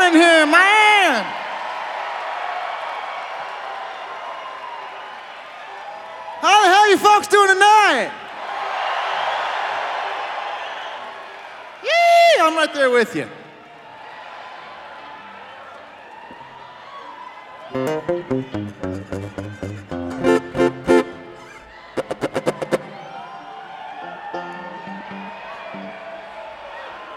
in here, man! How the hell you folks doing tonight? Yee! I'm right there with you.